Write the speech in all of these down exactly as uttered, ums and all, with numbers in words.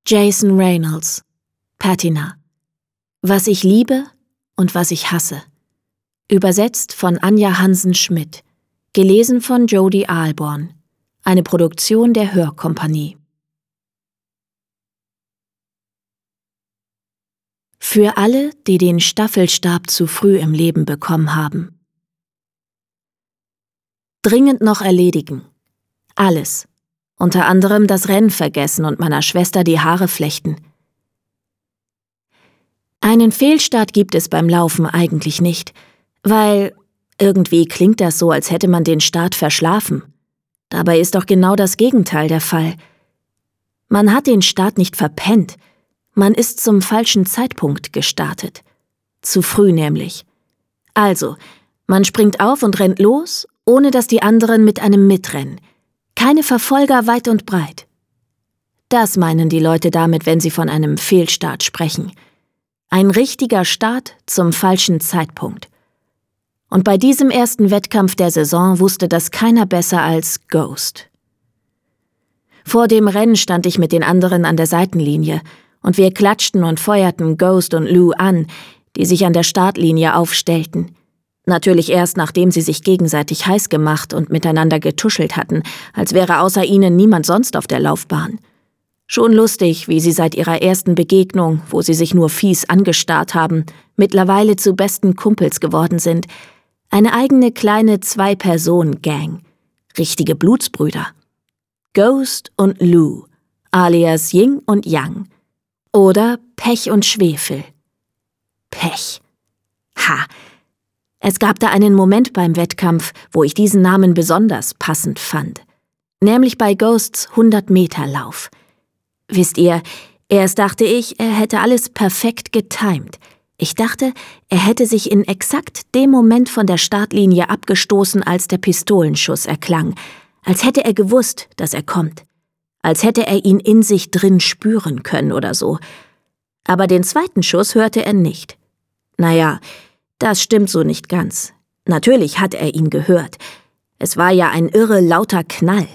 Jason Reynolds, Patina. Was ich liebe und was ich hasse. Übersetzt von Anja Hansen-Schmidt. Gelesen von Jody Ahlborn. Eine Produktion der Hörkompanie. Für alle, die den Staffelstab zu früh im Leben bekommen haben. Dringend noch erledigen. Alles. Unter anderem das Rennen vergessen und meiner Schwester die Haare flechten. Einen Fehlstart gibt es beim Laufen eigentlich nicht, weil irgendwie klingt das so, als hätte man den Start verschlafen. Dabei ist doch genau das Gegenteil der Fall. Man hat den Start nicht verpennt, man ist zum falschen Zeitpunkt gestartet. Zu früh nämlich. Also, man springt auf und rennt los, ohne dass die anderen mit einem mitrennen. Keine Verfolger weit und breit. Das meinen die Leute damit, wenn sie von einem Fehlstart sprechen. Ein richtiger Start zum falschen Zeitpunkt. Und bei diesem ersten Wettkampf der Saison wusste das keiner besser als Ghost. Vor dem Rennen stand ich mit den anderen an der Seitenlinie und wir klatschten und feuerten Ghost und Lou an, die sich an der Startlinie aufstellten. Natürlich erst, nachdem sie sich gegenseitig heiß gemacht und miteinander getuschelt hatten, als wäre außer ihnen niemand sonst auf der Laufbahn. Schon lustig, wie sie seit ihrer ersten Begegnung, wo sie sich nur fies angestarrt haben, mittlerweile zu besten Kumpels geworden sind. Eine eigene kleine Zwei-Personen-Gang. Richtige Blutsbrüder. Ghost und Lou, alias Yin und Yang. Oder Pech und Schwefel. Pech. Ha! Es gab da einen Moment beim Wettkampf, wo ich diesen Namen besonders passend fand. Nämlich bei Ghosts hundert-Meter-Lauf. Wisst ihr, erst dachte ich, er hätte alles perfekt getimt. Ich dachte, er hätte sich in exakt dem Moment von der Startlinie abgestoßen, als der Pistolenschuss erklang. Als hätte er gewusst, dass er kommt. Als hätte er ihn in sich drin spüren können oder so. Aber den zweiten Schuss hörte er nicht. Naja, das stimmt so nicht ganz. Natürlich hat er ihn gehört. Es war ja ein irre lauter Knall.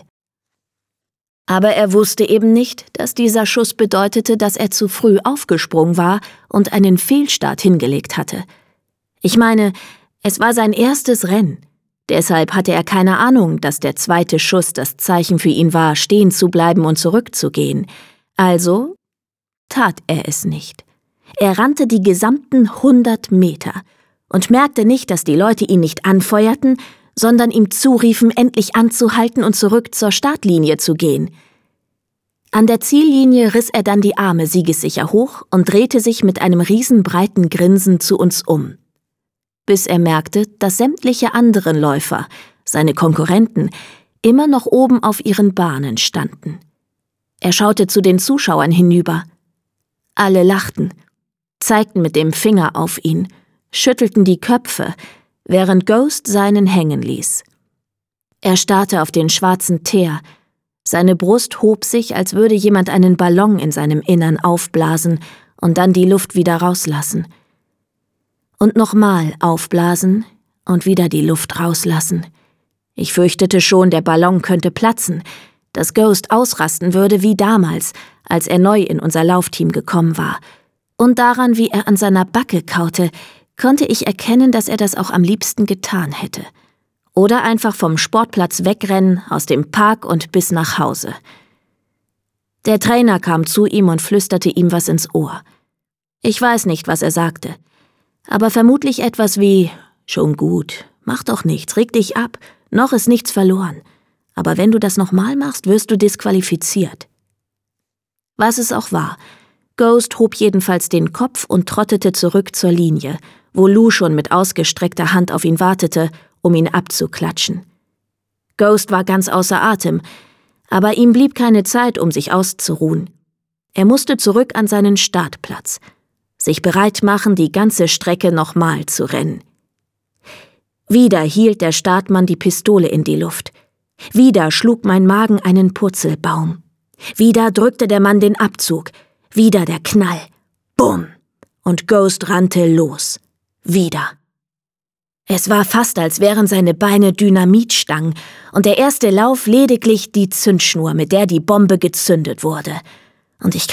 Aber er wusste eben nicht, dass dieser Schuss bedeutete, dass er zu früh aufgesprungen war und einen Fehlstart hingelegt hatte. Ich meine, es war sein erstes Rennen. Deshalb hatte er keine Ahnung, dass der zweite Schuss das Zeichen für ihn war, stehen zu bleiben und zurückzugehen. Also tat er es nicht. Er rannte die gesamten hundert Meter und merkte nicht, dass die Leute ihn nicht anfeuerten, sondern ihm zuriefen, endlich anzuhalten und zurück zur Startlinie zu gehen. An der Ziellinie riss er dann die Arme siegessicher hoch und drehte sich mit einem riesenbreiten Grinsen zu uns um. Bis er merkte, dass sämtliche anderen Läufer, seine Konkurrenten, immer noch oben auf ihren Bahnen standen. Er schaute zu den Zuschauern hinüber. Alle lachten, zeigten mit dem Finger auf ihn, schüttelten die Köpfe, während Ghost seinen hängen ließ. Er starrte auf den schwarzen Teer. Seine Brust hob sich, als würde jemand einen Ballon in seinem Innern aufblasen und dann die Luft wieder rauslassen. Und nochmal aufblasen und wieder die Luft rauslassen. Ich fürchtete schon, der Ballon könnte platzen, dass Ghost ausrasten würde wie damals, als er neu in unser Laufteam gekommen war. Und daran, wie er an seiner Backe kaute, konnte ich erkennen, dass er das auch am liebsten getan hätte. Oder einfach vom Sportplatz wegrennen, aus dem Park und bis nach Hause. Der Trainer kam zu ihm und flüsterte ihm was ins Ohr. Ich weiß nicht, was er sagte, aber vermutlich etwas wie, »Schon gut, mach doch nichts, reg dich ab, noch ist nichts verloren. Aber wenn du das nochmal machst, wirst du disqualifiziert.« Was es auch war, Ghost hob jedenfalls den Kopf und trottete zurück zur Linie, wo Lou schon mit ausgestreckter Hand auf ihn wartete, um ihn abzuklatschen. Ghost war ganz außer Atem, aber ihm blieb keine Zeit, um sich auszuruhen. Er musste zurück an seinen Startplatz, sich bereit machen, die ganze Strecke nochmal zu rennen. Wieder hielt der Startmann die Pistole in die Luft. Wieder schlug mein Magen einen Purzelbaum. Wieder drückte der Mann den Abzug. Wieder der Knall. Bumm! Und Ghost rannte los. Wieder. Es war fast, als wären seine Beine Dynamitstangen und der erste Lauf lediglich die Zündschnur, mit der die Bombe gezündet wurde. Und ich